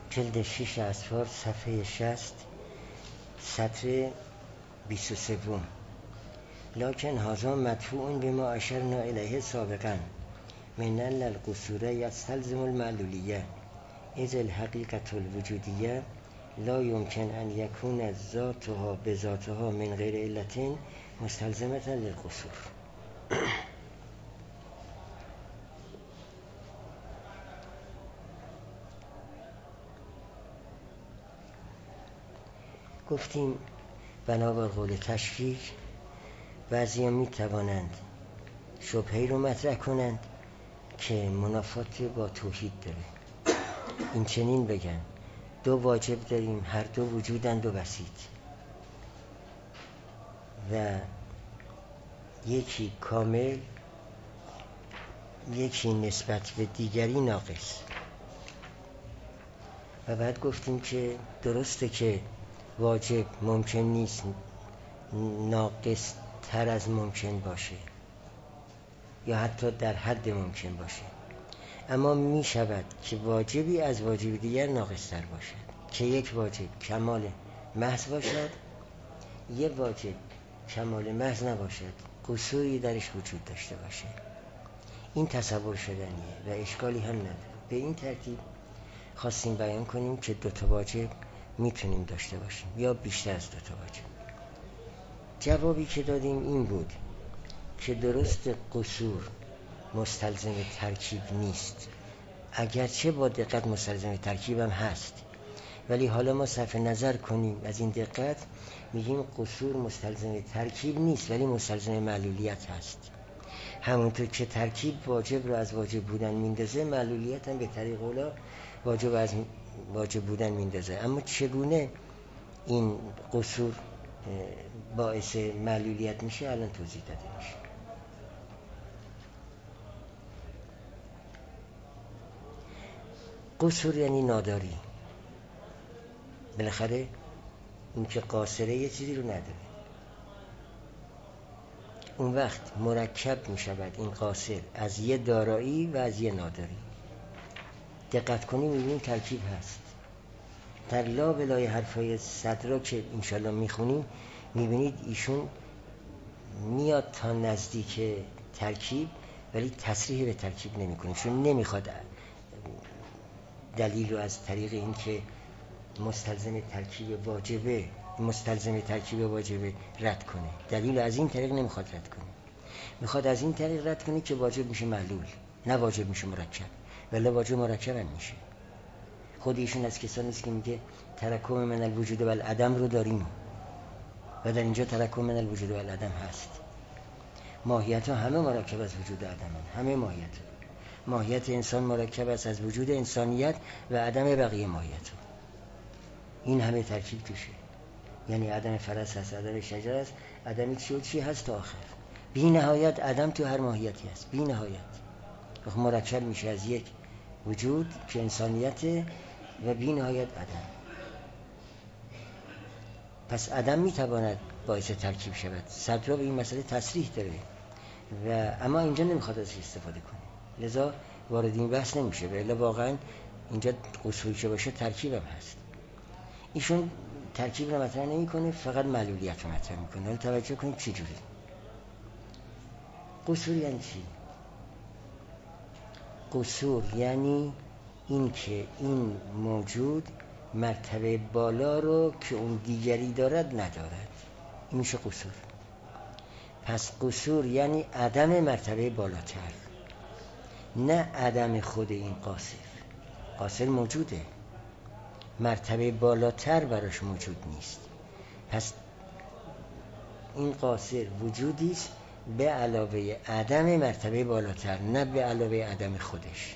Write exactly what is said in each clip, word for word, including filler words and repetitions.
جلد شش اسفار صفحه شصت سطر بیست و سه. لکن هذا مدفوع بما اشرنا الیه سابقا من ان القصور یستلزم المعلولیه اذ الحقیقة الوجودیه لا يمكن ان يكون ذاتها بذاتها من غیر علت مستلزمة للقصور. گفتیم بنابر قول تشریح بعضی می توانند شبهه‌ای رو مطرح کنند که منافات با توحید داره. این چنین بگن دو واجب داریم، هر دو وجودند و بسیط، و یکی کامل یکی نسبت به دیگری ناقص. و بعد گفتیم که درسته که واجب ممکن نیست ناقص تر از ممکن باشه یا حتی در حد ممکن باشه، اما می شود که واجبی از واجب دیگر ناقص تر باشد، که یک واجب کمال محض باشد، یک واجب کمال محض نباشد، قصوری درش وجود داشته باشه. این تصور شدنیه و اشکالی هم نداره. به این ترتیب خواستیم بیان کنیم که دو تا واجب میتونیم داشته باشیم یا بیشتر از دو تا واجب. جوابی که دادیم این بود که درست قصور مستلزم ترکیب نیست، اگرچه با دقت مستلزم ترکیب هم هست، ولی حالا ما صرف نظر کنیم از این دقت میگیم قصور مستلزم ترکیب نیست ولی مستلزم معلولیت هست. همونطور که ترکیب واجب رو از واجب بودن میندازه، معلولیت هم به طریق اولا واجب از واجب بودن میندازه. اما چگونه این قصور باعث معلولیت میشه الان توضیح داده میشه. قصور یعنی ناداری. بالاخره این که قاصره یه چیزی رو نداره، اون وقت مرکب می شود این قاصر از یه دارایی و از یه ناداری. دقت کنیم میبینیم ترکیب هست. در لا بلای حرفای صدرا که انشالله میخونیم میبینید ایشون میاد تا نزدیک ترکیب ولی تصریح به ترکیب نمیکنه، چون نمیخواد دلیل رو از طریق این که مستلزم ترکیب واجبه مستلزم ترکیب واجبه رد کنه. دلیل از این طریق نمیخواد رد کنه، میخواد از این طریق رد کنه که واجب میشه معلول، نه واجب میشه مرکب، ولی واجب مرکب هم میشه. خود ایشون از کسانی است که میگه تراکم من الوجود و العدم رو داریم و در اینجا تراکم من الوجود و العدم هست. ماهیت ها همه مرکب از وجود عدم هست. همه ماهیت ها. ماهیت انسان مرکب است از وجود انسانیت و عدم بقیه ماهیت ها. این همه ترکیب توشه، یعنی عدم فرس هست، عدم شجر هست، عدم چی و چی هست تا آخر. بی نهایت عدم تو هر ماهیتی هست، بی نهایت. مرکب میشه از یک وجود که انسانیت و بی نهایت عدم. پس عدم میتواند باعث ترکیب شود. صدرا به این مسئله تصریح داره و اما اینجا نمیخواد ازش استفاده کنه، لذا وارد این بحث نمیشه. ولی واقعا اینجا قصوری که باشه ترکیب هم هست. ایشون ترکیب رو مطرح نمیکنه، فقط معلولیت رو مطرح میکنه. حالا توجه کنید چی جوری قصور یعنی چی؟ قصور یعنی این که این موجود مرتبه بالا رو که اون دیگری دارد ندارد. این میشه قصور. پس قصور یعنی عدم مرتبه بالاتر، نه عدم خود این قاصر. قاصر موجوده، مرتبه بالاتر براش موجود نیست. پس این قاصر وجودی است به علاوه عدم مرتبه بالاتر، نه به علاوه عدم خودش.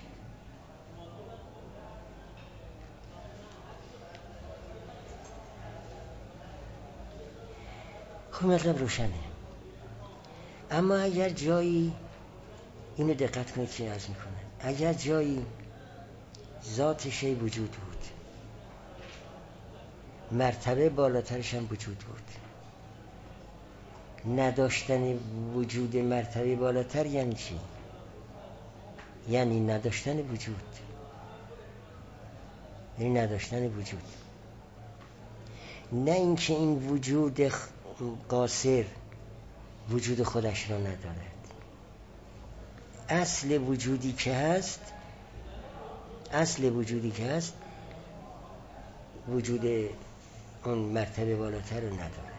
خب مطلب روشنه. اما اگر جایی اینو دقت کنید چی عرض میکنه، اگر جایی ذات شی وجود بود، مرتبه بالاترش هم وجود بود، نداشتن وجود مرتبه بالاتر یعنی چی؟ یعنی نداشتن وجود. یعنی نداشتن وجود. نه اینکه این وجود قاصر وجود خودش را ندارد. اصل وجودی که هست اصل وجودی که هست وجود اون مرتبه بالاتر رو ندارد.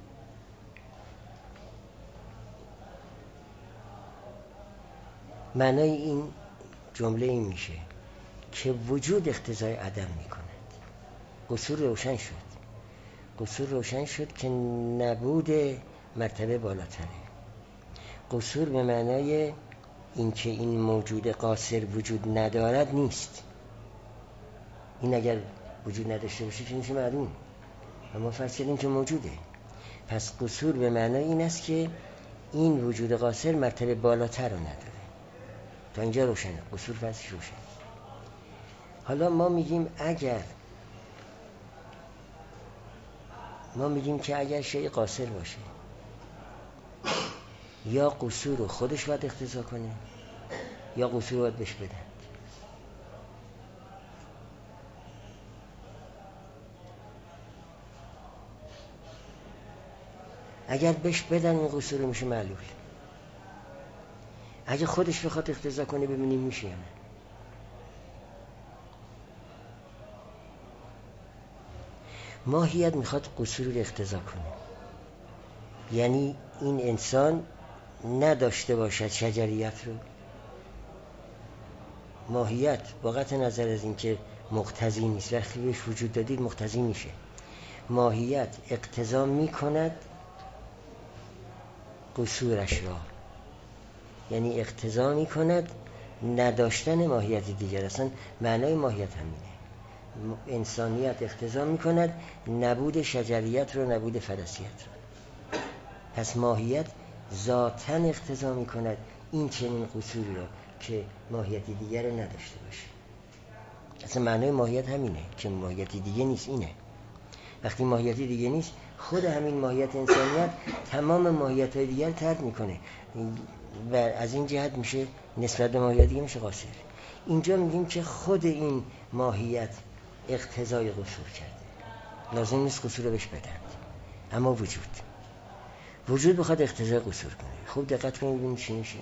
معنای این جمله این میشه که وجود اقتضای عدم میکند. قصور روشن شد. قصور روشن شد که نبود مرتبه بالاتره. قصور به معنای اینکه این موجود قاصر وجود ندارد نیست. این اگر وجود نداشته باشه چه میشه معلوم، اما فرض کردیم که موجوده. پس قصور به معنای این است که این وجود قاصر مرتبه بالاتر رو نداره. تا اینجا روشنه، قصور فرضش روشن. حالا ما میگیم اگر ما میگیم که اگر شیء قاصر باشه یا قصور رو خودش باید اقتضا کنه یا قصور رو باید بهش بدن. اگر بهش بدن این قصور رو میشه معلول. اگه خودش بخواد اقتضا کنه ببینیم میشه یا نه. ماهیت میخواد قصور رو اقتضا کنه، یعنی این انسان نداشته باشد شجریت رو. ماهیت با قطع نظر از اینکه مقتضی نیست، وقتی بهش وجود دادید مقتضی میشه. ماهیت اقتضا میکند قصورش را، یعنی اقتضا میکند نداشتن ماهیت دیگر. اصلا معنای ماهیت همینه. انسانیت اقتضا میکند نبود شجریت رو، نبود فرسیت رو. پس ماهیت ذاتاً اقتضا میکند این چنین قصوری رو که ماهیت دیگر رو نداشته باشه. اصلا معنای ماهیت همینه که ماهیت دیگه نیست. اینه وقتی ماهیت دیگه نیست خود همین ماهیت انسانیت تمام ماهیت های دیگر ترک میکنه و از این جهت میشه نسبت به ماهیت دیگه میشه قاصر. اینجا میگیم که خود این ماهیت اقتضای قصور کرده، لازم نیست قصور رو بهش بدند. اما وجود وجود بخواد اقتضای قصور کنه. خوب دقت کنید ببینید چی میشه.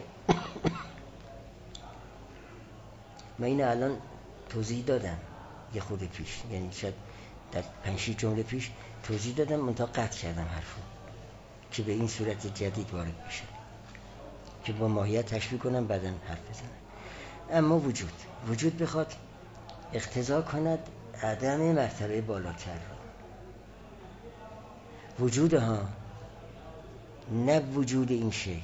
من این الان توضیح دادم یه خود پیش، یعنی شاید در پنج شش جمله پیش توضیح دادم، منتها قطع کردم حرفو که به این صورت جدید وارد بشه که با ماهیت تشبیه کنم بعداً حرف بزنم. اما وجود وجود بخواد اقتضا کند عدم مرتبه بالاتر رو. وجود ها نه وجود این شی.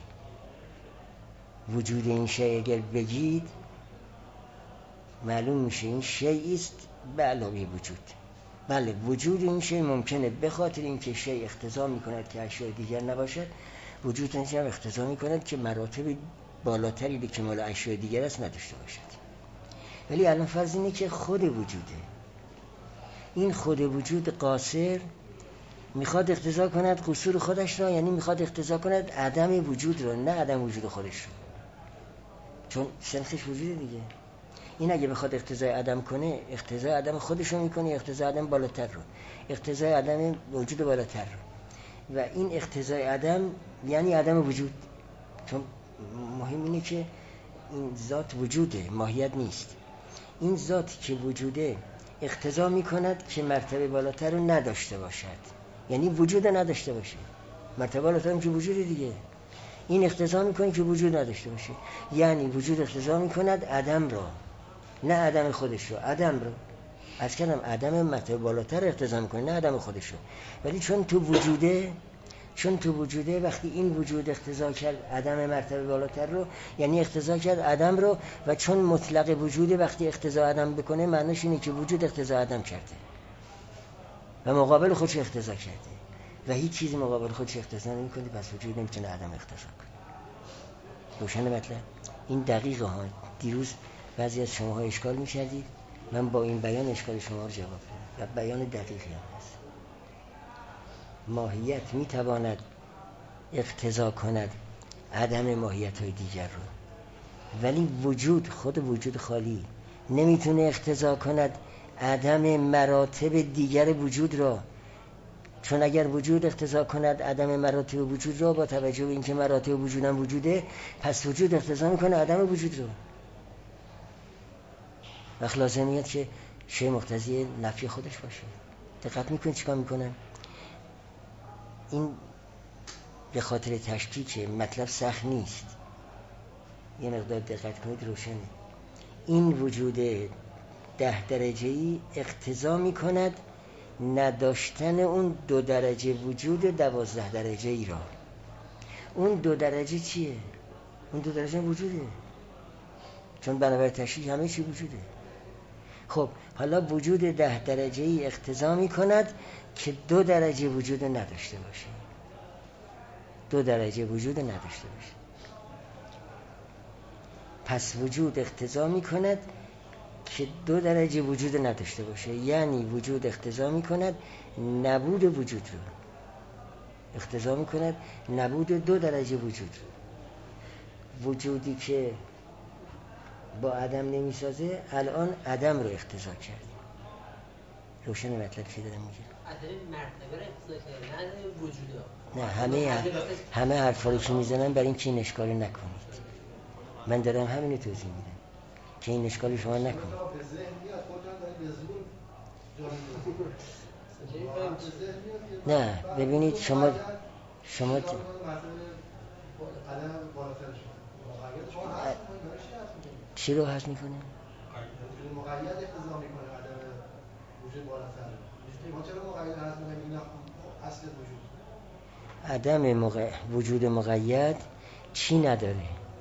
وجود این شی اگر بگید معلوم میشه این شی است به علاوه وجود. بله وجود این شی ممکنه به خاطر اینکه شی اقتضا میکند که اشیاء دیگر نباشد، وجود این شی هم اقتضا میکند که مراتب بالاتری به کمال اشیاء دیگر است نداشته باشد. ولی الان فرض اینه که خود وجوده. این خود وجود قاصر میخواد اقتضا کند قصور خودش را، یعنی میخواد اقتضا کند عدم وجود را، نه عدم وجود خودش را، چون سنخش وجود دیگه. این اگه بخواد اقتضای عدم کنه اقتضای عدم خودش رو میکنه، اقتضای عدم بالاتر رو، اقتضای عدم وجود بالاتر رو. و این اقتضای عدم یعنی عدم وجود، چون مهم اینه که این ذات وجوده، ماهیت نیست. این ذات که وجوده اقتضا میکند که مرتبه بالاتر رو نداشته باشد، یعنی وجود نداشته باشه. مرتبه بالاتر هم که وجود دیگه. این اقتضا میکنه که وجود نداشته باشه، یعنی وجود اقتضا میکند عدم رو، نه عدم خودش رو، عدم رو. از کردم عدم مرتبه بالاتر اقتضا میکنه، نه عدم خودش رو. ولی چون تو وجوده چون تو وجوده وقتی این وجود اقتضا کرد عدم مرتبه بالاتر رو، یعنی اقتضا کرد عدم رو. و چون مطلق وجوده وقتی اقتضا عدم بکنه معنیش اینه که وجود اقتضا عدم کرده و مقابل خودش اقتضا کرده و هیچ چیزی مقابل خودش اقتضا نمیکنه، پس وجود نمیتونه عدم اقتضا کنه. روشن مطلب؟ این دقیقه ها. دیروز بعضی از شماها اشکال می‌کردید، من با این بیان اشکال شما رو جواب دادم و بیان دقیقی هم هست. ماهیت میتواند اقتضا کند عدم ماهیت های دیگر رو، ولی وجود، خود وجود خالی نمیتونه اقتضا کند عدم مراتب دیگر وجود را. چون اگر وجود اقتضا کند عدم مراتب وجود را، با توجه به اینکه مراتب وجود هم وجوده، پس وجود اقتضا میکنه عدم وجود را. وقت لازم میاد که شی مقتضی نفی خودش باشه. دقت میکنید چیکار میکنن؟ این به خاطر تشکیک مطلب سخت نیست، یه مقدار دقت کنید روشنه. این وجود ده درجه‌ای اقتضا میکند نداشتن اون دو درجه وجود دوازده درجه‌ای را. اون دو درجه چیه؟ اون دو درجه وجوده، چون بنابر تشکیک همه چی وجوده. خب حالا وجود ده درجه‌ای اقتضا میکند که دو درجه وجود نداشته باشه، دو درجه وجود نداشته باشه. پس وجود اقتضا میکند که دو درجه وجود نداشته باشه، یعنی وجود اقتضا میکند نبود وجود رو، اقتضا میکند نبود دو درجه وجود رو. وجودی که با عدم نمیسازه الان عدم رو اقتضا کرد. روشن مطلب چی دارم میگم؟ عدم مرتبه رو اقتضا کرد، نه وجود. نه همه همه حرفا رو که میزنن برای اینکه این اشکال نکنید. من دارم همینو توضیح میدم که این اشکال شما نکنید. نه ببینید شما شما چی رو حذف میکنه؟ وجود مقید اقتضا میکنه عدم وجود بالاتر. ما چرا مقید حذف میکنیم؟ اینا اصل وجود. عدم مق... وجود مقید چی نداره؟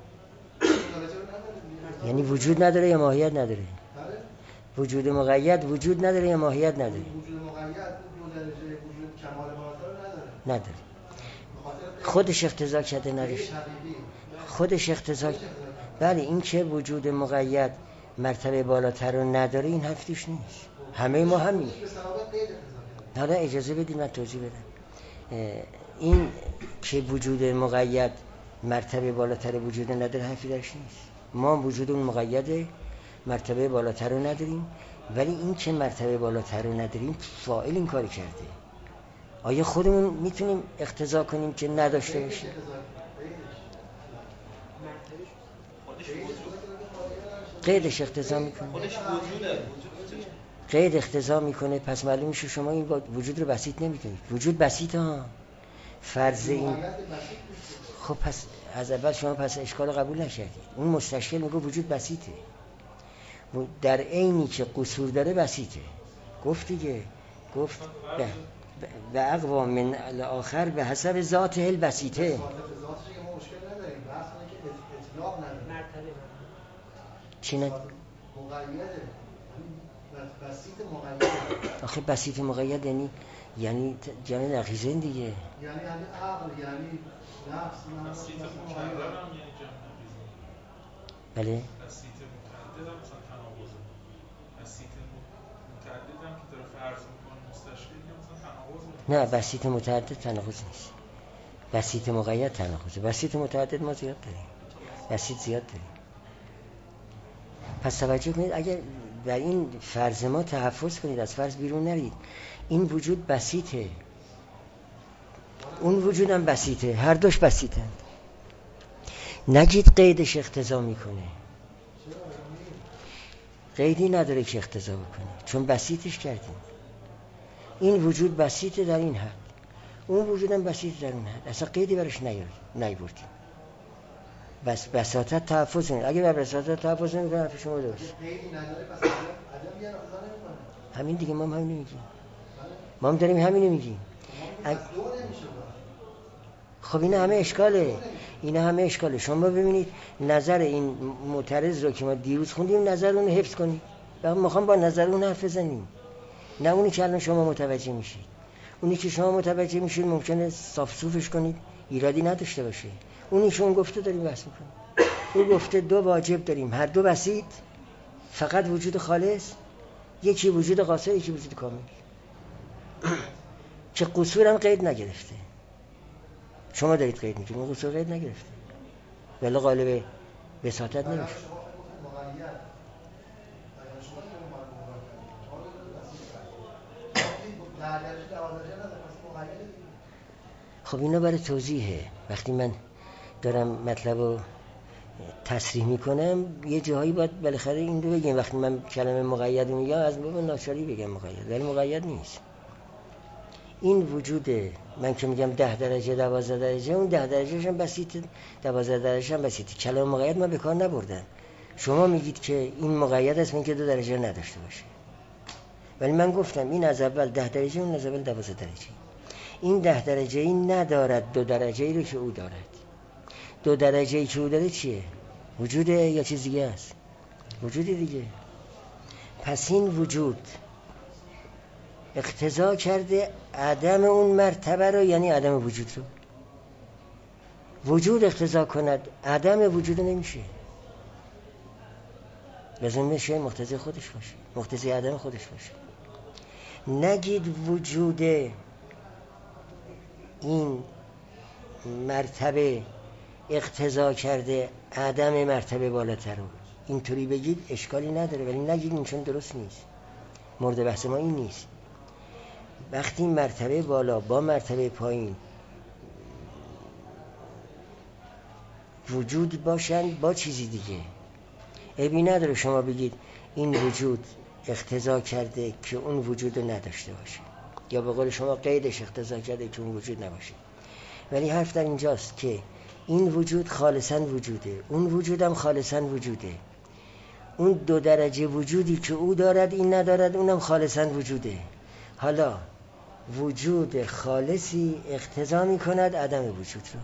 یعنی وجود نداره یا ماهیت نداره؟ وجود مقید وجود نداره یا ماهیت نداره؟ وجود مقید دو درجه وجود کمال بالاتر رو نداره. نداره. خودش اقتضا کرده نداشت. خودش اقتضا. بله این که وجود مقید مرتبه بالاتر رو نداره این حرف توش نیست. همه ما همین. حالا اجازه بدید من توضیح بدم. این که وجود مقید مرتبه بالاتر وجود نداره حرفی درش نیست. ما وجود اون مقید مرتبه بالاتر رو نداریم، ولی این که مرتبه بالاتر رو نداریم فاعل این کاری کرده. آیا خودمون میتونیم اقتضا کنیم که نداشته باشیم؟ قیدش اقتضا میکنه. قید اقتضا میکنه، پس معلوم میشه شما این وجود رو بسیط نمیکنید. وجود بسیط ها، فرض این. خب پس از اول شما پس اشکال قبول نکردید. اون مستشکل میگه وجود بسیطه، در عینی که قصور داره بسیطه. گفت دیگه، گفت و اقوا من الاخر به حسب ذات البسیطه. ذاتش که ما مشکل نداریم، بحث اینه که اطلاق نداره. چی نه؟ مقیده، بسیط مقیده. آخه بسیط مقید یعنی یعنی جمع نقیضه دیگه. یعنی یعنی عقل، یعنی نفس. بسیط مکرر هم یعنی جمع نقیضه. بله. بسیط متعدد هم مثلا تناقضه. بسیط متعدد هم که داره فرض میکنه مستشکل یا مثلا تناقضه. نه بسیط متعدد تناقض نیست. بسیط مقید تناقضه. بسیط متعدد ما زیاد داریم. بسیط زیاد داریم. پس توجه کنید اگر در این فرض ما تحفظ کنید، از فرض بیرون نرید. این وجود بسیطه، اون وجود هم بسیطه، هر دوش بسیطه. نگید قیدش اقتضا میکنه. قیدی نداره که اقتضا بکنه، چون بسیطش کردیم. این وجود بسیطه در این حد، اون وجود هم بسیطه در اون حد. اصلا قیدی برش نیاوردیم. بس بساطت تحفظ کنید. اگه بر بساطت تحفظ نمی‌کنه حرف شما درست. قیدی نداره پس عدم بیان اقتضا نمی‌کنه. همین دیگه ما هم همین میگیم. ما هم داریم همین میگیم. اگ... دو نمیشه. خب این همه اشکاله. این همه اشکاله. شما ببینید نظر این معترض رو که ما دیروز خوندیم، نظر اون حفظ کنید. و ما می‌خوام با نظر اون حرف بزنیم. نه اونی که الان شما متوجه میشید. اونی که شما متوجه میشید ممکنه صاف صوفش کنید، ایرادی نداشته باشه. اونی که اون گفته داریم بحث میکنیم. اون گفته دو واجب داریم، هر دو بسیط، فقط وجود خالص، یکی وجود قاصر، یکی وجود کامل. که قصور هم قید نگرفته. شما دارید قید میکنید، اون قصور قید نگرفته. ولی غالب بساطت نمیشه. ده درجه دوازده درجه نداره، پس مقیده دیگه. خب اینا برای توضیحه. وقتی من دارم مطلب رو تصریح میکنم یه جاهایی باید بالاخره این رو بگم. وقتی من کلمه مقید میگم از باب ناچاری بگم مقید، ولی مقید نیست. این وجوده. من که میگم ده درجه دوازده درجه، اون ده درجه هم بسیط، دوازده درجه هم بسیط. کلمه مقید ما به کار نبردم. شما میگید که این مقید است، من که دو درجه نداشته باشه، ولی من گفتم این از اول ده درجه، اون از اول دوازده درجه. این ده درجه ای ندارد دو درجه ای رو که او دارد. دو درجه ای که او داره چیه؟ وجوده یا چیز دیگه است؟ وجودی دیگه. پس این وجود اقتضا کرده عدم اون مرتبه رو، یعنی عدم وجود رو. وجود اقتضا کند عدم وجود نمیشه، لازم میشه مقتضی خودش باشه، مقتضی عدم خودش باشه. نگید وجود این مرتبه اقتضا کرده عدم مرتبه بالاتر رو. اینطوری بگید اشکالی نداره، ولی نگید این چون درست نیست. مورد بحث ما این نیست. وقتی مرتبه بالا با مرتبه پایین وجود باشن با چیزی دیگه، عیبی نداره شما بگید این وجود اقتضا کرده که اون وجود رو نداشته باشه، یا به قول شما قیدش اقتضا کرده که اون وجود نباشه. ولی حرف در اینجاست که این وجود خالصاً وجوده، اون وجودم خالصاً وجوده. اون دو درجه وجودی که او دارد این ندارد، اونم خالصاً وجوده. حالا وجود خالصی اقتضا می کند عدم وجود رو.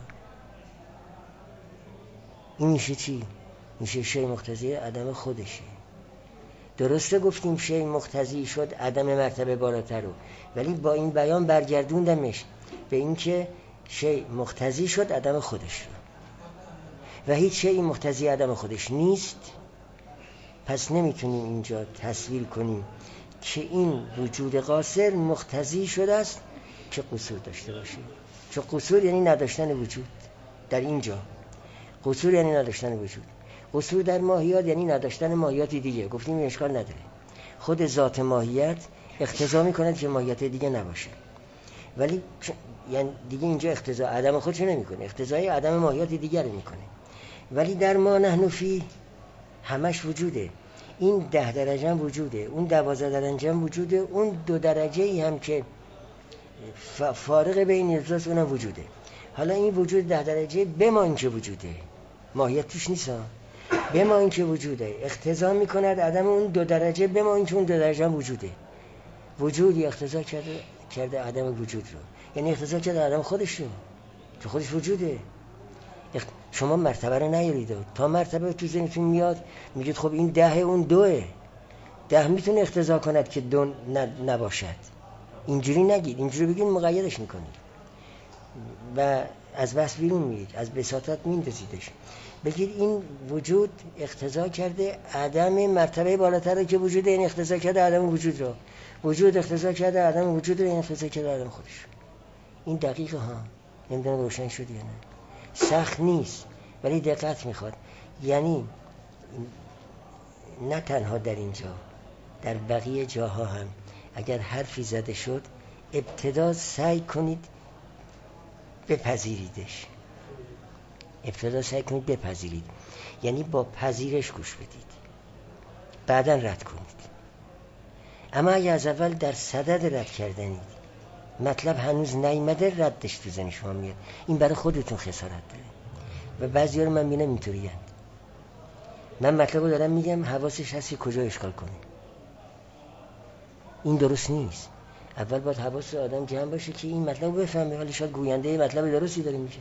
این میشه چی؟ میشه شی مقتضی عدم خودشه. درسته گفتیم شی مقتضی شد عدم مرتبه بالاتر رو، ولی با این بیان برگردوندمش به این که شی مقتضی شد عدم خودش رو، و هیچ شی مقتضی عدم خودش نیست. پس نمیتونیم اینجا تصویر کنیم که این وجود قاصر مقتضی شده است که قصور داشته باشه. چون قصور یعنی نداشتن وجود. در اینجا قصور یعنی نداشتن وجود. قصور در ماهیات یعنی نداشتن ماهیات دیگه. گفتیم این اشکال نداره. خود ذات ماهیت اقتضا میکند که ماهیت دیگه نباشه، ولی یعنی دیگه اینجا اقتضا عدم خودش نمیکنه، اقتضای عدم ماهیت دیگر رو میکنه. ولی در ما نحن فی همش وجوده. این ده درجه هم وجوده، اون دوازده درجه هم وجوده، اون دو درجه ای هم که فارق بین اجزاست اونم وجوده. حالا این وجود ده درجه بما اینکه وجوده، ماهیت توش نیست، بما اینکه وجوده اقتضا میکند عدم اون دو درجه، بما اینکه اون دو درجه هم وجوده. وجودی اقتضا کرده کرده عدم وجود رو، یعنی اقتضا کرده عدم خودش رو، تو خودش وجوده. شما مرتبه رو نیارید، تا مرتبه تو ذهنتون میاد میگید خب این ده اون دوه، ده میتونه اقتضا کند که دو نباشد. اینجوری نگید، اینجوری بگید مقیدش میکنید و از بس بیرون میید، از بساطت میندازیدش. بگید این وجود اقتضا کرده عدم مرتبه بالاتر که وجود، این اقتضا کرده عدم وجود رو، وجود اقتضا کرده عدم وجود رو، این اقتضا کرده عدم خودش. این دقیقه ها، نمیدونم روشن شد یا نه. سخت نیست ولی دقت میخواد. یعنی نه تنها در اینجا، در بقیه جاها هم اگر حرفی زده شد ابتدا سعی کنید بپذیریدش، ابتدا سعی کنید بپذیرید، یعنی با پذیرش گوش بدید، بعداً رد کنید. اما اگر از اول در صدد رد کردنید، مطلب هنوز نیامده، ردش تو ذهن شما میاد، این برای خودتون خسارت داره. و بعضی ها رو من بینم اینطوری هست. من مطلب رو دارم میگم حواسش هستی کجا اشکال کنه. این درست نیست. اول باید حواس آدم جمع باشه که این مطلب رو بفهمه، ولی شاید گوینده مطلب درستی داره میشه.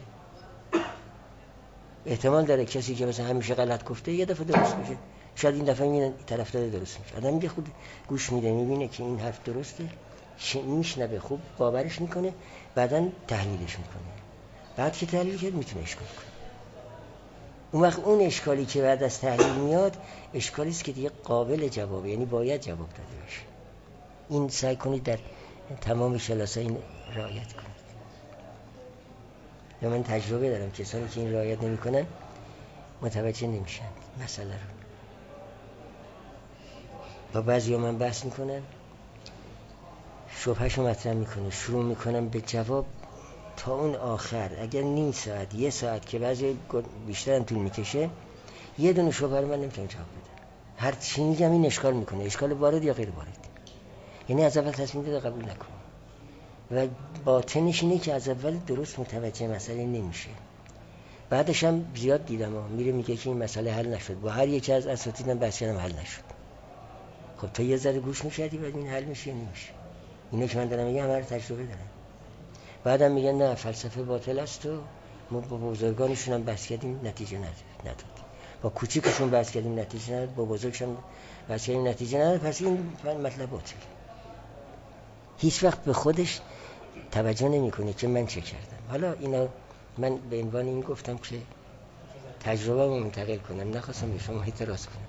احتمال داره کسی که مثلا همیشه غلط گفته یه دفعه درست میشه، شاید این دفعه میبینن طرفدار درست میشه. آدم میگه خود گوش میده، میبینه که این حرف درسته، میشنوه، خوب باورش میکنه، بعداً تحلیلش میکنه. بعد که تحلیل کرد میتونه اشکال کنه. اون وقت اون اشکالی که بعد از تحلیل میاد اشکالی است که دیگه قابل جوابه، یعنی باید جواب داده بشه. این سعی کنید در تمام کلاس‌ها این رعایت کنید. یا من تجربه دارم کسانی که این رعایت نمی‌کنن متوجه نمیشن مسئله رو. با بعضیا من بحث میکنن، شبههشو مطرح میکنه، شروع میکنم به جواب تا اون آخر. اگر نیم ساعت یه ساعت که بعضی بیشتر هم طول میکشه یه دونه شبهه رو من نمیتونم جواب بدم. هر چی میگم این اشکال میکنه، اشکال وارد یا غیر وارد. یعنی از اول تصمیم داده قبول نکن و باطنش اینه که از اول درست متوجه مسئله نمیشه. بعدش هم زیاد دیدم ها میره میگه که این مسئله حل نشد، با هر یکی از اساتیدم بحث کردم حل نشد. خب تو یه ذره گوش میکردی بعد این حل میشه یا نمیشه؟ اینه که من دارم میگم همه تجربه دارم. بعدم میگن نه فلسفه باطل است و ما با بزرگانشون هم بحث کردیم نتیجه نداد، با کوچیکشون بحث کردیم نتیجه نداد، با بزرگشون بحث کردیم نتیجه نداد، پس این مطلب باطل. هیچ وقت به خودش توجه نمیکنه که من چه کردم. حالا اینا من به عنوان این گفتم که تجربه رو منتقل کنم، نخواستم به شما اعتراض کنم.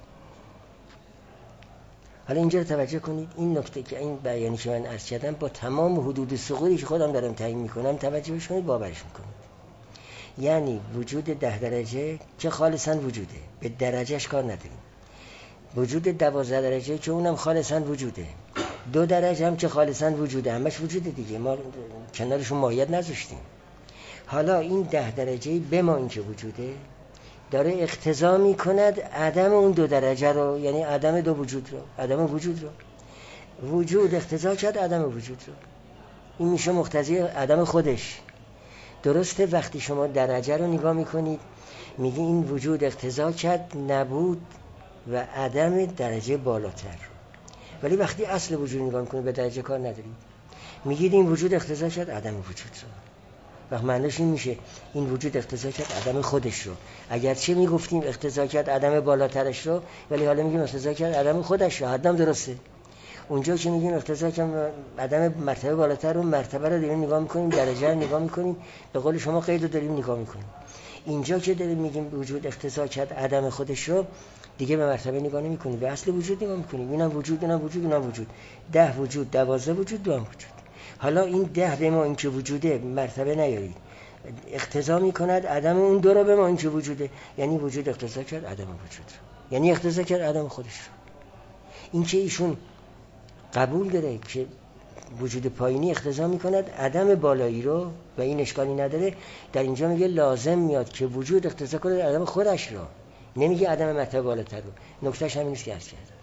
حالا اینجا رو توجه کنید، این نکته که این بیانی که من عرض کردم با تمام حدود ثغوری که خودم دارم تعیین میکنم توجهش کنید، باورش میکنید. یعنی وجود ده درجه که خالصاً وجوده، به درجهش کار نداریم. وجود دوازده درجه که اونم خالصاً وجوده، دو درجه هم که خالصاً وجوده، همش وجوده دیگه، ما کنارشون ماهیت نذاشتیم. حالا این ده درجه به ما این که وجوده داره اقتضا میکند عدم اون دو درجه رو، یعنی عدم دو وجود رو، عدم وجود رو. وجود اقتضا کرد عدم وجود رو، این میشه مقتضی عدم خودش. درسته وقتی شما درجه رو نگاه میکنید میگی این وجود اقتضا کرد نبود و عدم درجه بالاتر، ولی وقتی اصل وجود نگاه میکنید به درجه کار ندارید، میگید این وجود اقتضا کرد عدم وجود رو. وقت معنیش این میشه این وجود اقتضا کرد عدم خودش رو. اگرچه میگفتیم اقتضا کرد عدم بالاترش رو، ولی حالا میگیم اقتضا کرد عدم خودش رو، حدم درسته. اونجا که میگیم اقتضا کرد عدم مرتبه بالاتر رو، مرتبه رو داریم نگاه میکنیم، درجه رو نگاه میکنیم، به قول شما قید رو داریم نگاه میکنیم. اینجا که داریم میگیم وجود اقتضا کرد عدم خودش رو، دیگه به مرتبه نگاه نمیکنیم، به اصل وجود نگاه میکنیم. اینم وجود، اینم وجود، اینم وجود، ده وجود، دوازده وجود، دو هم وجود. حالا این ده به ما این که وجوده مرتبه نیارید، اقتضا میکند عدم اون دو رو به ما این که وجوده، یعنی وجود اقتضا کرد عدم وجود رو، یعنی اقتضا کرد عدم خودش رو. این که ایشون قبول داره که وجود پایینی اقتضا میکند عدم بالایی رو و این اشکالی نداره، در اینجا میگه لازم میاد که وجود اقتضا کنه عدم خودش رو، نمیگه عدم مرتبه بالاتر رو. نکتهش همین است که عرض کردم.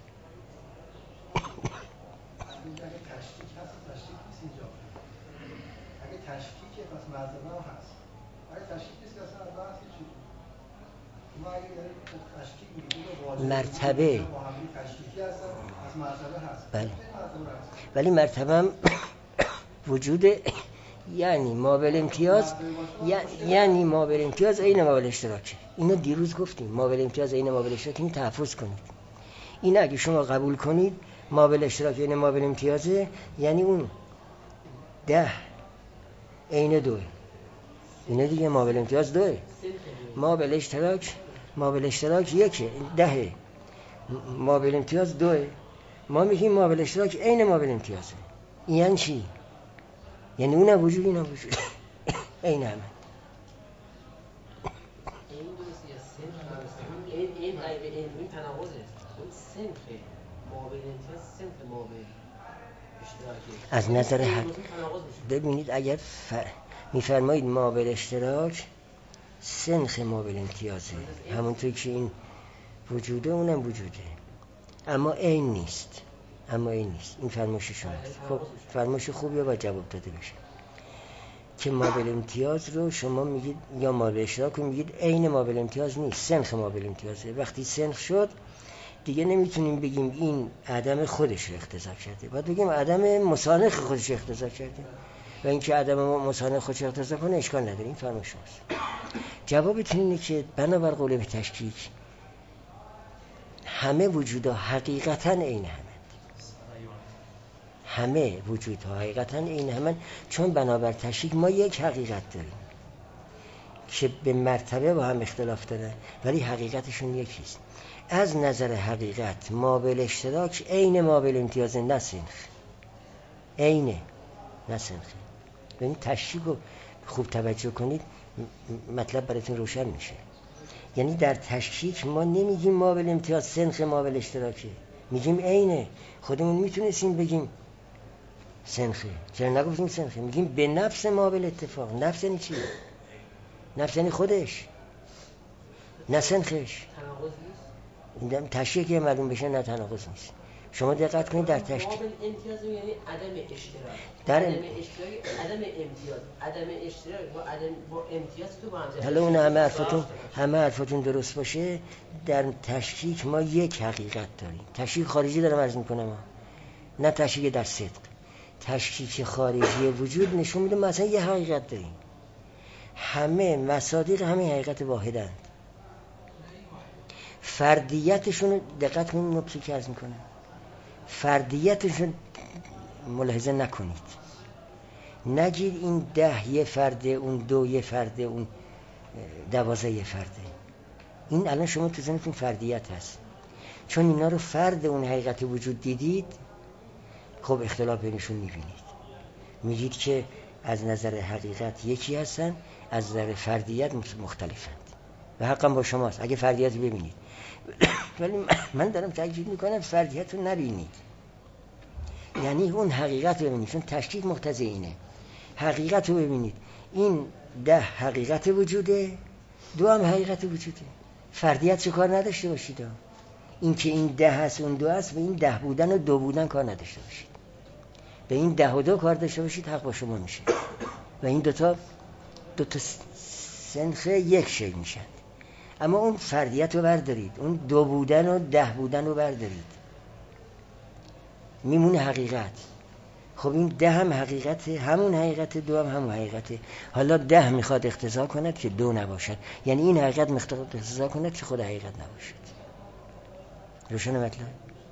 تشکیکه پس مرتبه هم هست. اگه تشکیک نیست که اصلا بحث چی؟ ما اگه داریم تشکیک میگیم مرتبه تشکیکی هستن، از مرتبه هست. بله. ولی مرتبه هم وجود، یعنی مابل امتیاز، یعنی مابل امتیاز عین مابل اشتراکه. اینو دیروز گفتیم، مابل امتیاز عین مابل اشتراک، این تحفظ کنید. این اگه شما قبول کنید مابل اشتراک عین مابل امتیازه، یعنی اون ده عین دوه، اینه دیگه مابل امتیاز دوه، مابل اشتراک مابل اشتراک یکه، دهه، مابل امتیاز دوه. ما میگیم مابل اشتراک عین مابل امتیازه. این یعنی چی؟ یعنی اونم وجود اینم وجود عین همه. این این غیر علمی تناقضه. اون صنف مابل امتیاز صنف مابل اشتراکی. از نظر حق ببینید اگر ف... میفرمایید مابل اشتراک سنخ مابل امتیازه، همونطور که این وجوده اونم وجوده، اما عین نیست، اما عین نیست. این فرمایش شماست. خب فرمایش خوبیه و جواب داده بشه که مابل امتیاز رو شما میگید یا مابل اشتراک رو میگید عین مابل امتیاز نیست، سنخ مابل امتیازه. وقتی سنخ شد دیگه نمیتونیم بگیم این عدم خودش رو اقتضا کرده، باید بگیم عدم مسانخ خودش رو اقتضا کرده، و اینکه عدم مسانخ خودش رو اقتضا کنه اشکال نداره. این فرمایش شماست. جوابتون اینه که بنابر قول به تشکیک همه وجودها حقیقتاً عین همه، همه وجودها حقیقتاً عین همه، چون بنابر تشکیک ما یک حقیقت داریم که به مرتبه با هم اختلاف داره ولی حقیقتشون یکیست. از نظر حقیقت مابل اشتراک عین مابل امتیاز، نه سنخ، عینه نه سنخ. ببین تشکیک رو خوب توجه کنید مطلب براتون روشن میشه. یعنی در تشکیک ما نمیگیم مابل امتیاز سنخ مابل اشتراکه، میگیم عینه. خودمون میتونستیم بگیم سنخه. چرا نگفتیم سنخه؟ میگیم به نفس ما بالاتفاق. نفس یعنی چی؟ نفس یعنی خودش، نه سنخش. تناقض نیست؟ این تشریح که معلوم بشه نه تناقض نیست. شما دقت کنید در تشریح مقابل امتیاز یعنی عدم اشتراک. در عدم اشتراک، عدم امتیاز، عدم اشتراک با عدم با امتیاز تو با هم جمع. حالا اون همه حرفتون همه حرفتون درست باشه، در تشکیک ما یک حقیقت داریم. تشکیک خارجی دارم عرض میکنم ها. نه تشکیک در صدق. تشکیک خارجی وجود نشون میده مثلا یه حقیقت داریم. همه مصادیق همه حقیقت واحدند. فردیتشون دقت کنید، نکته که عرض میکنم فردیتشون ملاحظه نکنید. نگید این ده یه فرده، اون دو یه فرده، اون دوازه یه فرده. این الان شما تو ذهنتون فردیت هست، چون اینا رو فرد اون حقیقت وجود دیدید. خب اختلاف بینشون میبینید، میگید که از نظر حقیقت یکی هستن، از نظر فردیت مختلفند و حقا با شماست اگه فردیت ببینید. ولی من دارم تاکید میکنم فردیت رو نبینید، یعنی اون حقیقت رو ببینید، چون تشکیک مقتضی اینه. حقیقت رو ببینید، این ده حقیقت وجوده، دو هم حقیقت وجوده. فردیت چه کار نداشته باشید. این که این ده هست اون دو هست، به این ده بودن و دو بودن کار نداشته باشید. به این ده و دو کار داشته باشید، حق با شما میشه. و این دوتا دوتا سنخ یک شی میشن. اما اون فردیت رو بردارید، اون دو بودن و ده بودن رو بردارید، میمونه حقیقت. خب این ده هم حقیقت، همون حقیقت، دو هم همون حقیقته. حالا ده میخواد اقتضا کند که دو نباشد، یعنی این حقیقت میخواد اقتضا کند که خود حقیقت نباشد. روشن مطلب؟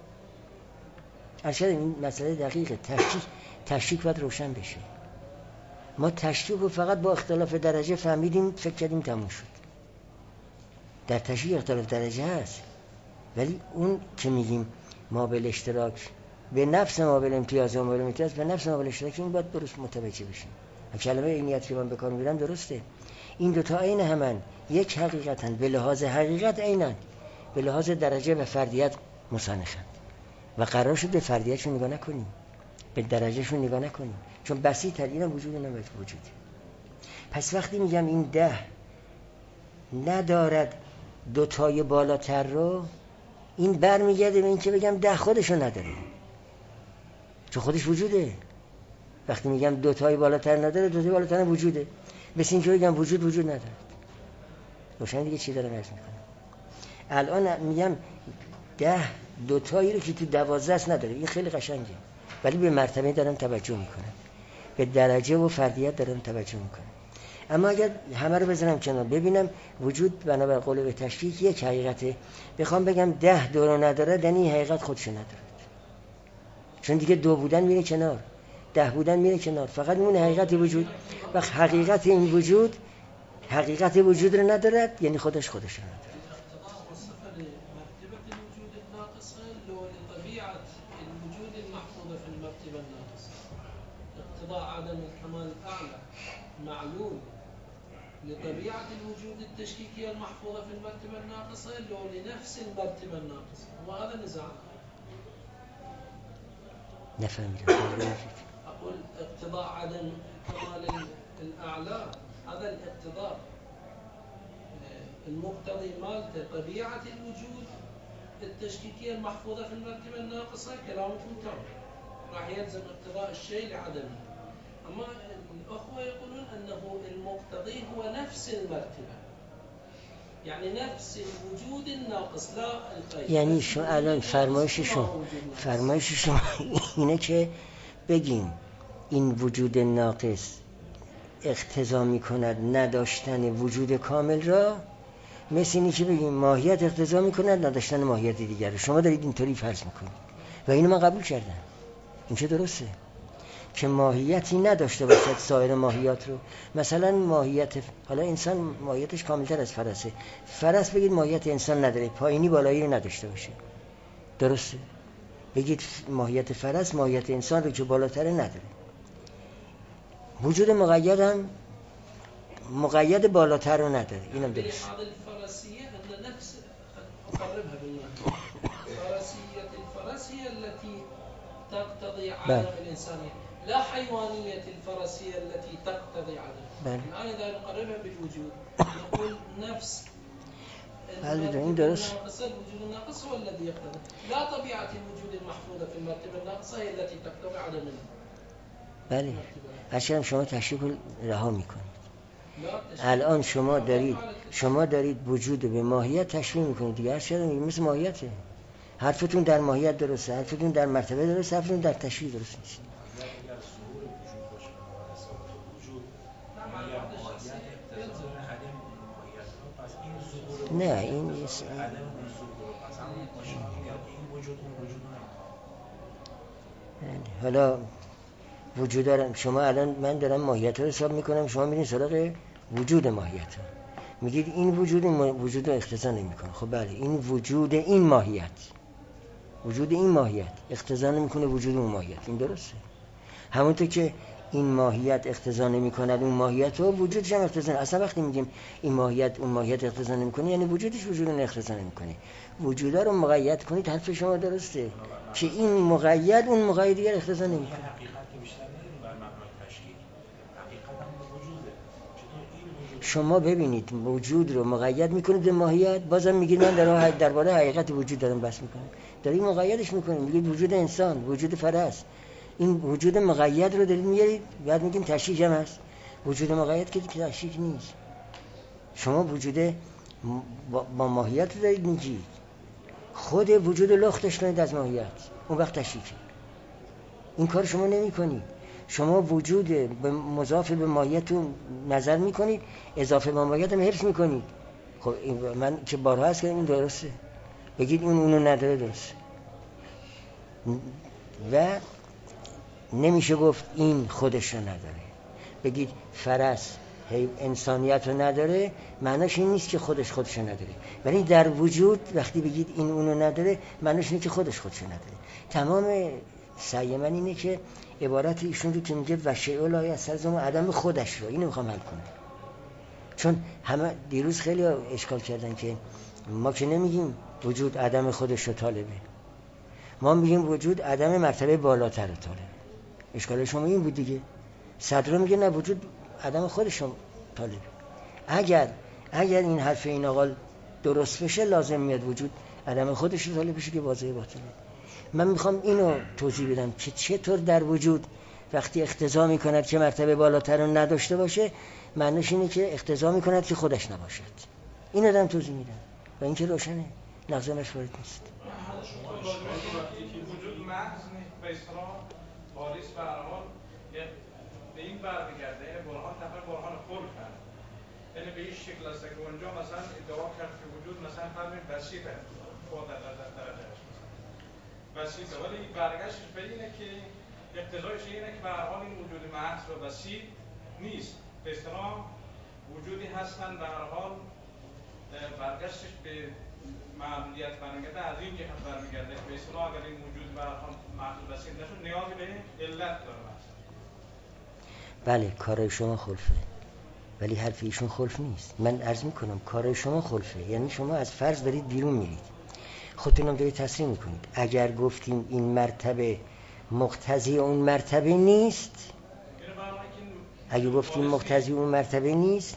ارشد این مسئله دقیقه. تشکیک تشکیک باید روشن بشه. ما تشکیک رو فقط با اختلاف درجه فهمیدیم، فکر کردیم تموم شد. در تشکیک اختلاف درجه هست، ولی اون که میگیم ما بالاشتراک به نفس ما بالامتیاز و ما بالامتیاز به نفس ما بالاشتراک، این باید درست متوجه بشیم. کلمه عینیت که من به کار میبرم درسته. این دوتا عین همن، یک حقیقتن، به لحاظ حقیقت عینن، به لحاظ درجه و فردیت مصانفند و قرار شد به فردیتشون نگاه نکنیم، به درجهشون نگاه نکنیم، چون بسیط تر اینم وجود اینم وجود. پس وقتی میگم این ده ندارد دوتای بالاتر رو، این برمیگرده به این که بگم ده خودشو نداره، چون خودش وجوده. وقتی میگم دوتای بالاتر نداره، دوتای بالاتر وجوده. مثل اینکه بگم وجود وجود نداره. روشن دیگه چی دارم عرض میکنم؟ الان میگم ده دوتایی رو که تو دوازده است نداره، این خیلی قشنگه، ولی به مرتبه دارم توجه میکنم، به درجه و فردیت دارم توجه میکنم. اما اگر همه رو بذارم کنار ببینم وجود بنابر قول به تشکیک یک حقیقته، بخوام بگم ده دو رو نداره، دنی این حقیقت خودشو نداره، چون دیگه دو بودن میره کنار، ده بودن میره کنار، فقط اون حقیقت وجود. و حقیقت این وجود حقیقت وجود رو ندارد، یعنی خودش خودش رو ندارد. عدم الكمال الأعلى معلول لطبيعة الوجود التشكيكية المحفوظة في المرتبة الناقصة اللي هو لنفس المرتبة الناقصة، وهذا نزاع. نفهم. أقول اقتضاء عدم كمال الأعلى، هذا الاقتضاء المقتضي مالته طبيعة الوجود التشكيكية المحفوظة في المرتبة الناقصة، كلامكم تمام، راح يلزم اقتضاء الشيء لعدمه. أما الأخوة يقولون أنه المقتضي هو نفس المرتبة، يعني نفس الوجود الناقص لا الغير. یعنی شما الان فرمایش شما فرمایش شما اینه که بگیم این وجود ناقص اقتضا میکند نداشتن وجود کامل را، مثل اینی که بگیم ماهیت اقتضا میکند نداشتن ماهیت دیگر. شما دارید اینطوری فرض میکنید و اینو من قبول کردم. این چه درسته که ماهیتی نداشته باشد سایر ماهیات رو. مثلا ماهیت، حالا انسان ماهیتش کاملتر از فرسه. فرس بگید ماهیت انسان نداره، پایینی بالایی رو نداشته باشه، درسته؟ بگید ماهیت فرس ماهیت انسان رو که بالاتره نداره. وجود مقید هم مقید بالاتر رو نداره، اینم درست. الفرسية أن نفس أقربها بالله فرسية الفرس هي التي تقتضي عالم الإنسانية. لا حيوانية الفرسية التي تقتضي عدم. بله. الآن إذا نقربها بالوجود نقول نفس هذا این درست. الناقصة، الوجود الناقص هو الذي يقتضي، لا طبيعة الوجود المحفوظة في المرتبة الناقصة هي التي تقتضي عدم. بله. اصلا شما تشریح رو رها میکنید. لا تشريع. الان شما دارید شما دارید وجود به ماهیت تشریح میکنید دیگه. هر چیزی مثل ماهیته. حرفتون در ماهیت درسته، حرفتون در مرتبه درسته، حرفتون در تشریح درست نیست. نه این نیست. حالا وجود دارم، شما الان من دارم ماهیت رو حساب میکنم، شما میرین سراغ وجود ماهیت رو میگید این وجود وجود رو اقتضا نمیکنه. خب بله، این وجود این ماهیت وجود این ماهیت اقتضا نمیکنه وجود اون ماهیت. این درسته. همونطور که این ماهیت اقتضا نمیکنه اون ماهیت رو، وجودش هم اقتضا. اصلا وقتی میگیم این ماهیت اون ماهیت اقتضا نمیکنه یعنی وجودش وجود اون اقتضا نمیکنه. وجودا رو مقید کنید، حرف شما درسته که این مقید اون مقید دیگر اقتضا نمیکنه. شما ببینید وجود رو مقید میکنید به ماهیت، بازم میگید من در درباره حقیقت وجود دارم بحث میکنم. دارید مقیدش میکنید، میگید وجود انسان، وجود فرس. این وجود مقید رو دارید میارید بعد میگیم تشریح هم هست. وجود مقید که تشریح نیست. شما وجود با ماهیت رو دارید میگید، خود وجود لختش کنید از ماهیت، اون وقت تشریح. این کار شما نمی کنید. شما وجود به مضاف به ماهیت رو نظر میکنید، اضافه به ماهیت هم حفظ میکنید. خب من که بارها هست که این درسته، بگید اون اونو نداره درسته. و نمیشه گفت این خودش رو نداره. بگید فرس انسانیت رو نداره، معناش این نیست که خودش خودش رو نداره. ولی در وجود وقتی بگید این اونو نداره، معناش اینه که خودش خودش رو نداره. تمام سعی من اینه که عبارت ایشون رو که میگه و شیء لا یستلزم عدم خودش رو، اینو میخوام حل کنم. چون همه دیروز خیلی اشکال کردن که ما که نمیگیم وجود عدم خودش رو طالبه، ما میگیم وجود عدم مرتبه بالاتر رو طالبه. اشکال شما این بود دیگه. صدر میگه نه، وجود عدم خودش رو طالبه. اگر اگر این حرف این آقا درست بشه لازم میاد وجود عدم خودش رو طالب بشه که واضحه باطله. من میخوام اینو توضیح بدم که چطور در وجود وقتی اقتضا میکند که مرتبه بالاتر رو نداشته باشه، معنیش اینه که اقتضا میکند که خودش نباشد. اینو دارم توضیح میدم و این که روشنه، نقضانش وارد نیست. وجود محض نیست به اصطلاح پاریس به هر حال به این برمیگرده، یعنی برهان طبعا برهان خلق کرد، یعنی به این شکل است که اونجا مثلا ادعا کرد که وجود مثلا فرمی بسیطه با در درجهش بسیطه، ولی برگشتش به اینه که اقتضایش اینه که به هر حال این وجود محض و بسیط نیست، به اصطلاح وجودی هستن به هر حال برگشتش به معلولیت برمیگرده، از این جهت برمیگرده به اصطلاح اگر این وجود به هر حال محض و بسیط نشد نیازی به علت داره. بله کارای شما خلفه، ولی حرف ایشون خلف نیست. من عرض میکنم کارای شما خلفه، یعنی شما از فرض دارید بیرون میرید، خودتونم دارید تصریح میکنید. اگر گفتیم این مرتبه مقتضی اون مرتبه نیست، اگر گفتیم مقتضی اون مرتبه نیست،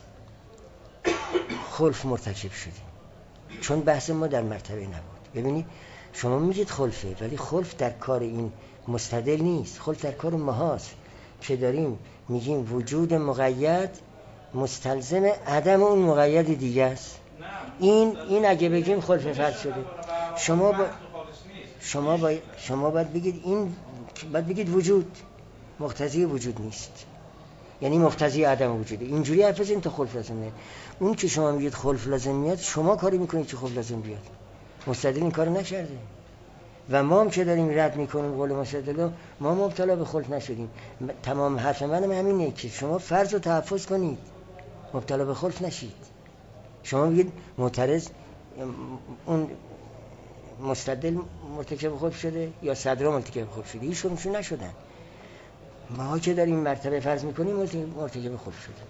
خلف مرتکب شدیم، چون بحث ما در مرتبه نبود. ببینید شما میگید خلفه، ولی خلف در کار این مستدل نیست، خلف در کار ماهاست که داریم میگیم وجود مقید مستلزم عدم اون مقید دیگه است. این این اگه بگیم خلف فرض شده. شما با شما با شما باید بگید این باید بگید وجود مقتضی وجود نیست، یعنی مقتضی عدم وجوده. اینجوری حرف بزنید تا خلف لازم میاد. اون که شما میگید خلف لازم میاد، شما کاری میکنید که خلف لازم بیاد. مستدل این کارو نکرده و ما هم که داریم رد میکنیم قول مستدل، ما مبتلا به خلف نشدیم. تمام حرف منم همینه که شما فرض رو تحفظ کنید، مبتلا به خلف نشید. شما میگید معترض اون مستدل مرتکب خلف شده یا صدر مرتکب خلف شده، ایشونشون نشدن. ما که داریم مرتبه فرض میکنیم مرتکب خلف شده.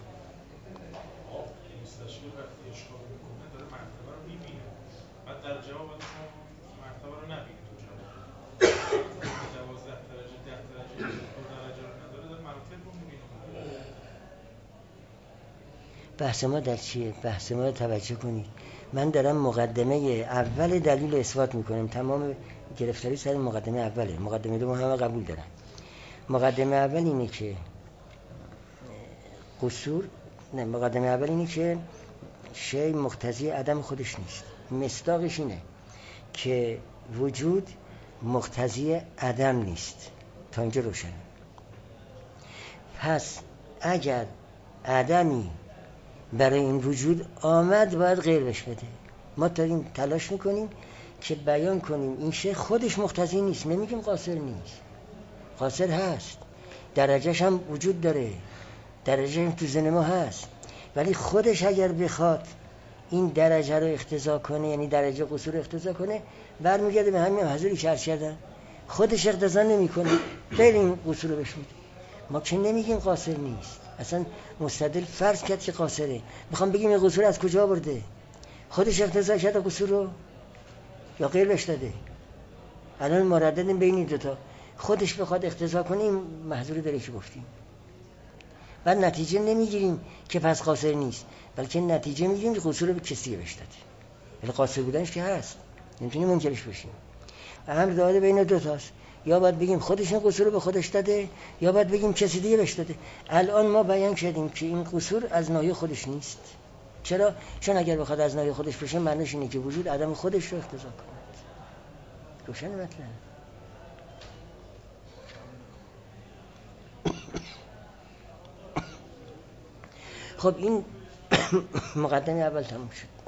مستشفی وقتی اشکال میکنه داره مرتبه رو میبینه، بعد در جواب شما مرتبه رو نبینید تو جواب دوازده درجه ده درجه دو درجه رو نداره، بحث ما در چیه؟ بحث ما توجه کنید. من دارم مقدمه اول دلیل اثبات میکنم. تمام گرفتاری سر مقدمه اوله. مقدمه دوم همه قبول دارم. مقدمه اول اینه که قصور نه مقدمه اول اینه که شی مقتضی عدم خودش نیست. مصداقش اینه که وجود مقتضی عدم نیست. تا اینجا روشنه. پس اگر عدمی برای این وجود آمد باید غیر بش بده. ما داریم تلاش میکنیم که بیان کنیم این شی خودش مقتضی نیست. نمیگیم قاصر نیست، قاصر هست، درجهش هم وجود داره، درجه هم تو ذهن ما هست، ولی خودش اگر بخواد این درجه رو اقتضا کنه، یعنی درجه قصور اقتضا کنه، برمیگرده به همین حضوری که عرض کردم. خودش اقتضا نمیکنه، غیر این قصور رو بش میده. ما که نمیگیم قاصر نیست. اصلا مستدل فرض کرد که قاصره. میخوام بگیم این قصور از کجا برده؟ خودش اقتضا کرده قصور رو یا غیر بش داده؟ الان مرددیم بین این دوتا. خودش بخواد اقتضا کنه این محظوری داره که گفتیم. بعد نتیجه نمیگیریم که پس قاصر نیست، بلکه نتیجه میگیریم که قصور رو به کسی بش داده. ولی قاصر بودنش که هست، نمیتونیم منکرش بشیم. امر داده بین دوتاست. یا باید بگیم خودش این قصور رو به خودش داده، یا باید بگیم کسی دیگه بهش داده. الان ما بیان کردیم که این قصور از ناحیه خودش نیست. چرا؟ چون اگر بخواد از ناحیه خودش بشه معنیش اینه که وجود عدم خودش رو اقتضا کند. روشن مطلب. خب این مقدمه اول تموم شد.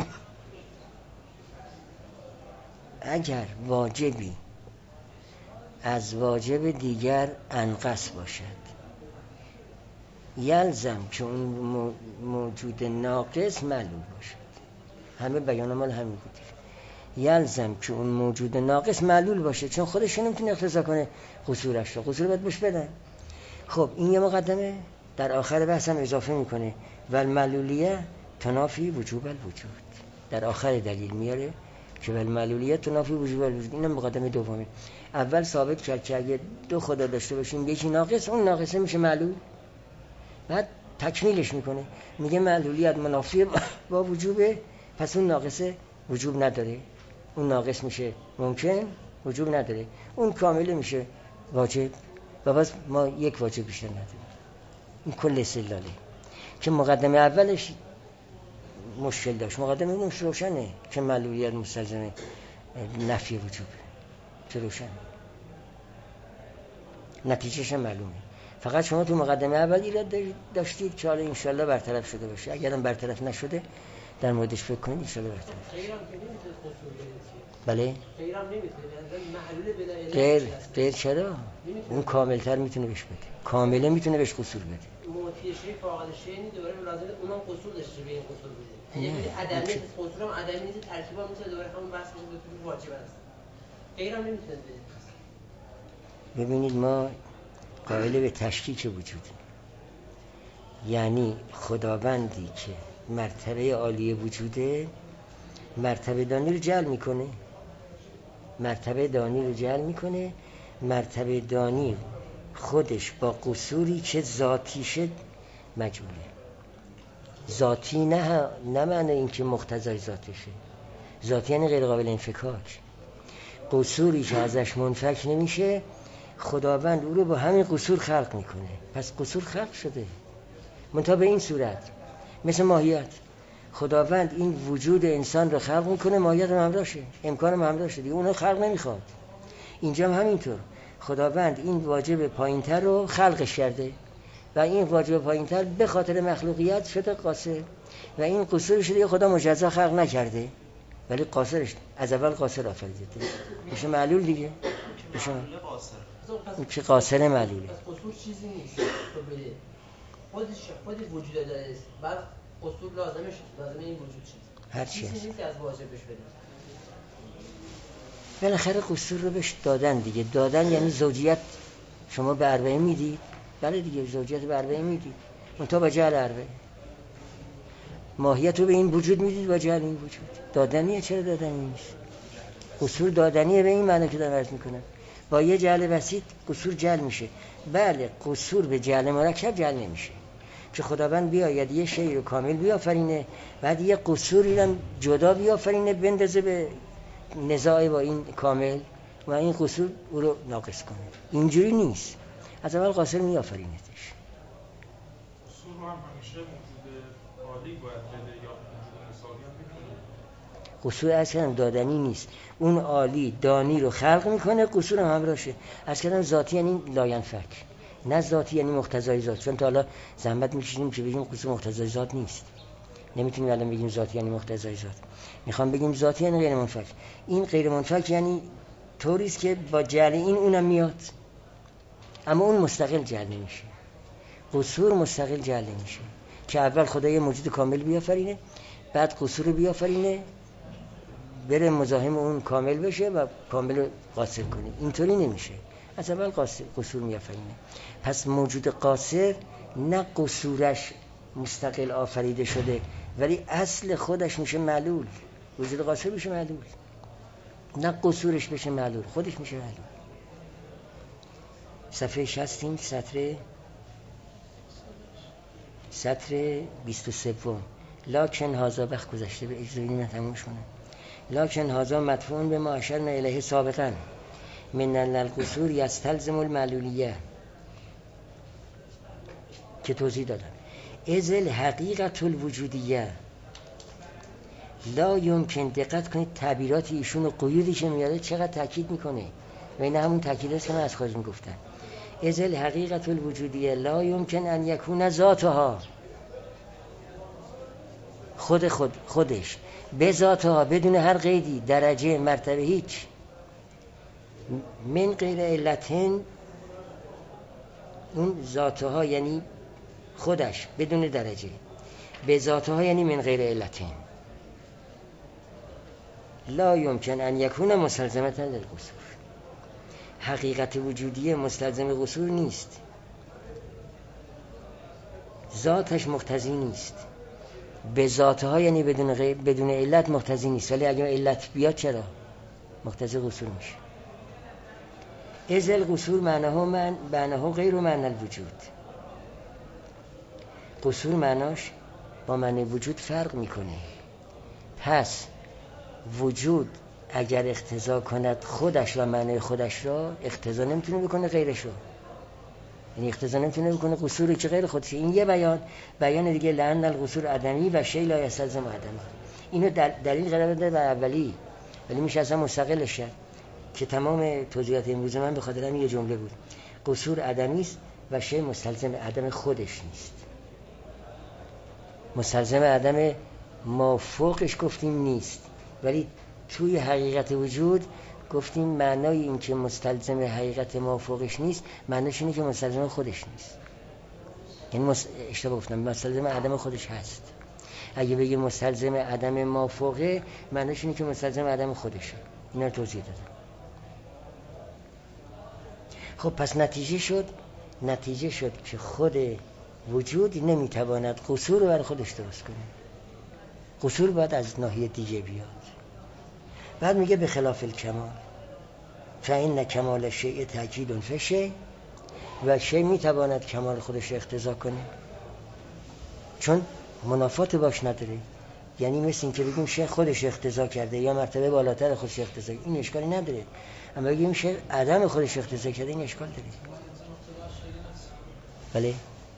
اگر واجبی از واجب دیگر انقص باشد، یلزم که اون موجود ناقص معلوم باشد. همه بیان مال همین بود. یلزم که اون موجود ناقص معلول باشه، چون خودش نمیتونه اقتضا کنه قصورش رو. قصور باید بهش بدن. خب این یه مقدمه. در آخر بحث هم اضافه میکنه والمعلولیه تنافی وجوب الوجود. در آخر دلیل میاره که والمعلولیه تنافی وجوب الوجود. اینم مقدمه دومه. اول ثابت کرد که اگه دو خدا داشته باشیم، یکی ناقص، اون ناقصه میشه معلول. بعد تکمیلش میکنه، میگه معلولیت منافی با وجوبه، پس اون ناقصه وجوب نداره. اون ناقص میشه ممکن، وجوب نداره. اون کامل میشه واجب، و بس ما یک واجب بیشتر نداریم. این کل استدلاله که مقدمه اولش مشکل داشت. مقدمه اونش روشنه که معلولیت مستلزم نفی وجوبه، چه روشنه، نتیجهش معلومه. فقط شما تو مقدمه اول ایراد داشتید که حالا انشالله برطرف شده باشه. اگرم برطرف نشده در موردش فکر کنید، انشالله برطرف غیرم که نمیتونه قصور بده. بله؟ غیرم نمیتونه، یعنی محلول بلا علت. غیر غیر چرا؟ اون کاملتر میتونه بهش بده. کامله میتونه بهش قصور بده. موتی شی فاقد شی دوباره لازمه اونم قصور داشته به این قصور بده. یعنی عدمیت قصور هم عدمی نیست، ترکیب هم میتونه دوباره همون بحث بشه بتونه واجب است. غیرم نمیتونه بده. ببینید ما قائل به تشکیک وجودیم. یعنی خداوندی که مرتبه عالی وجوده، مرتبه دانی رو جعل میکنه. مرتبه دانی رو جعل میکنه. مرتبه دانی خودش با قصوری که ذاتیشه مجموله. ذاتی نه نه معنی این که مقتضای ذاتشه. ذاتی یعنی غیر قابل انفکاک. قصوری که ازش منفک نمیشه، خداوند او رو با همین قصور خلق میکنه. پس قصور خلق شده، منتها به این صورت. مثل ماهیت، خداوند این وجود انسان رو خلق میکنه، ماهیت هم همراهشه، امکان هم همراهشه دیگه، اونو خلق نمیخواد. اینجا هم همینطور، خداوند این واجب پایینتر رو خلقش کرده و این واجب پایینتر به خاطر مخلوقیت شده قاصر، و این قصورش دیگه خدا مجزا خلق نکرده، ولی قاصرش از اول قاصر آفریده میشه معلول دیگه. میشه این که قاصر معلوله. پس قصور چیزی نیست. تو بده خودش خود وجود داره، بعد قصور لازمش لازمه این وجود چیز هر چی چیزی نیست که از واجبش بده. بالاخره قصور رو بهش دادن دیگه. دادن یعنی زوجیت. شما به اربعه میدید، بله دیگه زوجیت به اربعه میدید، منتها با جعل اربعه. ماهیت رو به این وجود میدید با جعل این وجود. دادنیه. چرا دادنی نیست؟ قصور دادنیه به این معنی که دارم عرض میکنم. با یه جعل بسیط قصور جعل میشه. بله قصور به جعل مرکب جعل نمیشه، که خداوند بیاید یه شی رو کامل بیافرینه، بعد یه قصوری هم جدا بیافرینه بندازه به نزاع با این کامل و این قصور او رو ناقص کنه. اینجوری نیست، از اول قاصر میآفرینتش. قصور رو هم همیشه موجود عالی باید بده یا موجود مثالی هم میتونه؟ قصور اصلا دادنی نیست. اون عالی دانی رو خلق میکنه، قصور هم همراشه. اصلا ذاتی یعنی لاینفک، نه ذاتی یعنی مقتضای ذات. چون تا حالا زحمت میکشیدیم که بگیم قصور مقتضای ذات نیست، نمیتونیم الان بگیم ذاتی یعنی مقتضای ذات. میخوام بگیم ذاتی یعنی غیر منفک. این غیر منفک یعنی طوری است که با جعل این اونم میاد، اما اون مستقل جعل نمیشه. قصور مستقل جعل نمیشه که اول خدا یه موجود کامل بیافرینه، بعد قصور رو بیافرینه بره مزاحم اون کامل بشه و کامل قاصر کنه. اینطوری نمیشه، از اول قاصر قصور میافرینه. پس موجود قاصر نه قصورش مستقل آفریده شده، ولی اصل خودش میشه معلول. وجود قاصر میشه معلول، نه قصورش بشه معلول، خودش میشه معلول. صفحه شصتیم، سطر سطر بیست و سه. لاکن هازا وقت گذشته به اجرایی من تمومش کنم. لاکن هازا مدفون به ما اشرنا الیه سابقا من القصور یستلزم المعلولیه که توضیح دادم. از الحقیقت الوجودیه لا یمکن. دقت کنید تعبیرات ایشون و قیودی که میاره چقدر تاکید میکنه و این همون تاکید است که من از خودم گفتم. از الحقیقت الوجودیه لا یمکن ان یکون ذاتها، خود خود خودش به ذاتها بدون هر قیدی، درجه، مرتبه، هیچ، من غیر علتن. اون ذاتها یعنی خودش بدون درجه، به ذاتها یعنی من غیر علتن. لا یمکن ان یکون مستلزمتا للقصور. حقیقت وجودی مستلزم قصور نیست، ذاتش مقتضی نیست. به ذاتها یعنی بدون غیر بدون علت مقتضی نیست، ولی اگه علت بیاد چرا مقتضی قصور میشه. از القصور معناها من معناها غیر معنی الوجود. قصور معناش با معنی وجود فرق میکنه. پس وجود اگر اقتضا کند خودش و معنی خودش را، اقتضا نمیتونه بکنه غیرش رو. یعنی اقتضا نمیتونه بکنه قصوری که غیر خودشه. این یه بیان. بیان دیگه لأن القصور عدمی و شیء لا یستلزم عدم. اینو دلیل قرار بده بر اولی، ولی میشه اصلا مستقلش کرد که تمام توضیحات امروز من به خاطر همین یه جمله بود. قصور عدمی است و شیء مستلزم عدم خودش نیست. مستلزم عدم مافوقش گفتیم نیست، ولی توی حقیقت وجود گفتیم معنای این که مستلزم حقیقت مافوقش نیست معنیش اینه که مستلزم خودش نیست. یعنی مس... اشتباه گفتم، مستلزم عدم خودش هست. اگه بگیم مستلزم عدم مافوقه معنیش اینه که مستلزم عدم خودشه. اینا رو توضیح دادم. خب پس نتیجه شد نتیجه شد که خود وجود نمیتواند قصور رو بر خودش درست کنه. قصور باید از ناحیه دیگه بیاد. بعد میگه به خلاف الکمال فإن کمال شیء تأکید فشیء، و شیء میتواند کمال خودش اقتضا کنه چون منافات باش نداره. یعنی مثل این که بگیم شیء خودش اقتضا کرده یا مرتبه بالاتر خودش اقتضا، این اشکالی نداره. اما بگیم شیء عدم خودش اقتضا کرده، این اشکال داره. بله؟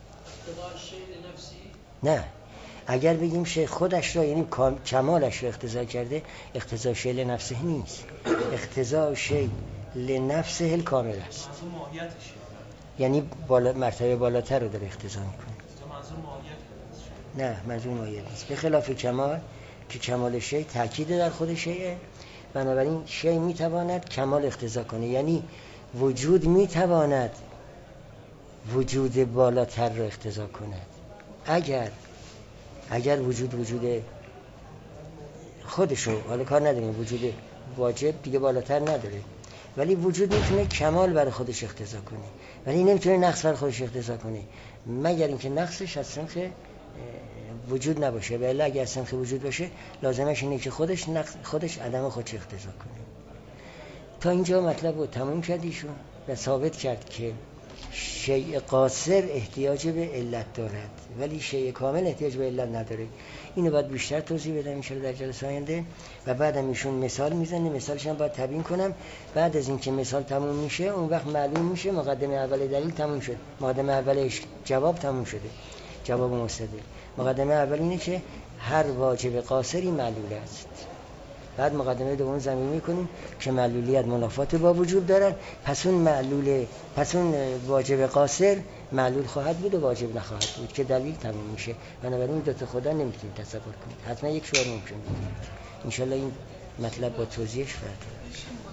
نه، اگر بگیم شیء خودش را یعنی کمالش را اقتضا کرده، اقتضا شیء لنفسه نیست، اقتضا شیء لنفسه الکامل است. یعنی بالا مرتبه بالاتر رو داره اقتضا میکنه. نه، منظور مایل نیست. به خلاف کمال که کمال شیء تأکید در خود شیء، بنابراین شیء میتواند کمال اقتضا کنه. یعنی وجود میتواند وجود بالاتر رو اقتضا کند. اگر اگر وجود وجود خودشو، حالا کار نداریم، وجود واجب دیگه بالاتر نداره، ولی وجود میتونه کمال برای خودش اقتضا کنه، ولی نمیتونه نقص برای خودش اقتضا کنه مگر اینکه نقصش از سنخ وجود نباشه. ولی اگر سنخ وجود باشه لازمش اینه که خودش نقص خودش عدم خودش اقتضا کنه. تا اینجا مطلب رو تموم کرد ایشون و ثابت کرد که شیء قاصر احتیاج به علت دارد ولی شیء کامل احتیاج به علت نداره. اینو باید بیشتر توضیح بدم ان شاء الله در جلسه آینده و بعدم ایشون مثال میزنه، مثالش هم باید تبیین کنم. بعد از اینکه مثال تموم میشه اون وقت معلوم میشه مقدمه اول دلیل تموم شد، مقدمه اولش جواب تموم شده، جواب مستدل. مقدمه اول اینه که هر واجب قاصری معلول است. بعد مقدمه دوم زمین میکنیم که معلولیت منافات با وجوب دارن، پس اون معلول پس اون واجب قاصر معلول خواهد بود و واجب نخواهد بود که دلیل تموم میشه. بنابراین دو تا خدا نمیتونید تصور کنید، حتما یک شوهر ممکن بود. ان شاء الله این مطلب با توضیحش فرق